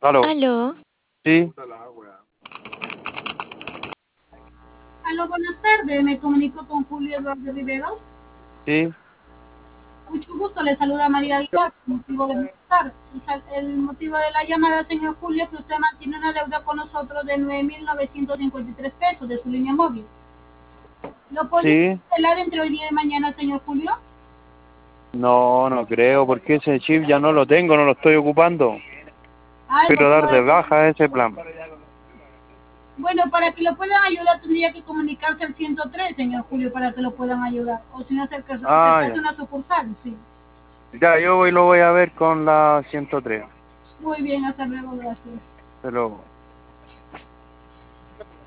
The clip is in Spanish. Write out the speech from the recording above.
Aló, Aló, sí, Aló, buenas tardes. Me comunico con Julio Eduardo Riveros. sí, Mucho gusto. Le saluda María Aguilar. Motivo de molestar. El motivo de la llamada, señor Julio, es que usted mantiene una deuda con nosotros de 9.953 pesos de su línea móvil. ¿Lo podría sí. cancelar entre hoy día y mañana, señor Julio? No, no creo, porque ese chip ya no lo tengo, no lo estoy ocupando. Ah, el Quiero motivo dar de de... baja ese plan. Bueno, para que lo puedan ayudar tendría que comunicarse al 103, señor Julio, para que lo puedan ayudar. O si no, Ah, acercarse a ya. una sucursal, sí. Ya, yo lo voy a ver con la 103. Muy bien, hasta luego, gracias. Pero